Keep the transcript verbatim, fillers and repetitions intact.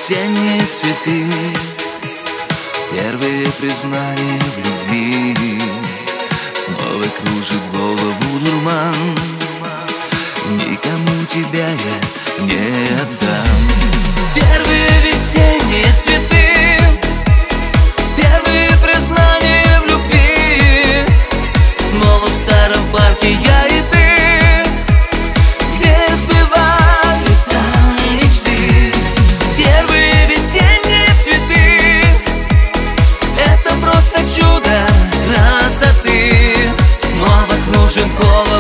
весенние цветы, первые признания в любви. Снова кружит голову дурман, никому тебя я не отдам. Первые весенние цветы, первые признания в любви. Снова в старом парке я и ты, где сбиваются мечты. Первые весенние цветы — это просто чудо красоты. Снова кружит голову